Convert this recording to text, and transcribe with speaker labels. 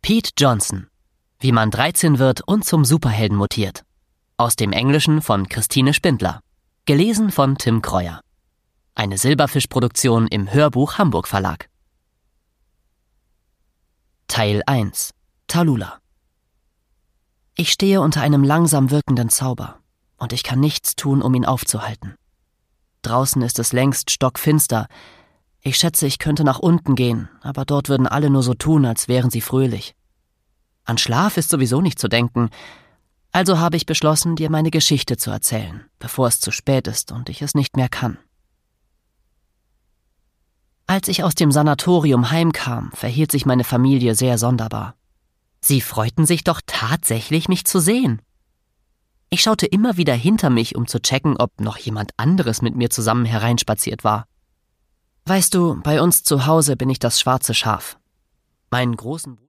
Speaker 1: Pete Johnson. Wie man 13 wird und zum Superhelden mutiert. Aus dem Englischen von Christine Spindler. Gelesen von Tim Kreuer. Eine Silberfisch-Produktion im Hörbuch Hamburg Verlag. Teil 1. Tallulah. Ich stehe unter einem langsam wirkenden Zauber und ich kann nichts tun, um ihn aufzuhalten. Draußen ist es längst stockfinster. Ich schätze, ich könnte nach unten gehen, aber dort würden alle nur so tun, als wären sie fröhlich. An Schlaf ist sowieso nicht zu denken, also habe ich beschlossen, dir meine Geschichte zu erzählen, bevor es zu spät ist und ich es nicht mehr kann. Als ich aus dem Sanatorium heimkam, verhielt sich meine Familie sehr sonderbar. Sie freuten sich doch tatsächlich, mich zu sehen. Ich schaute immer wieder hinter mich, um zu checken, ob noch jemand anderes mit mir zusammen hereinspaziert war. Weißt du, bei uns zu Hause bin ich das schwarze Schaf. Meinen großen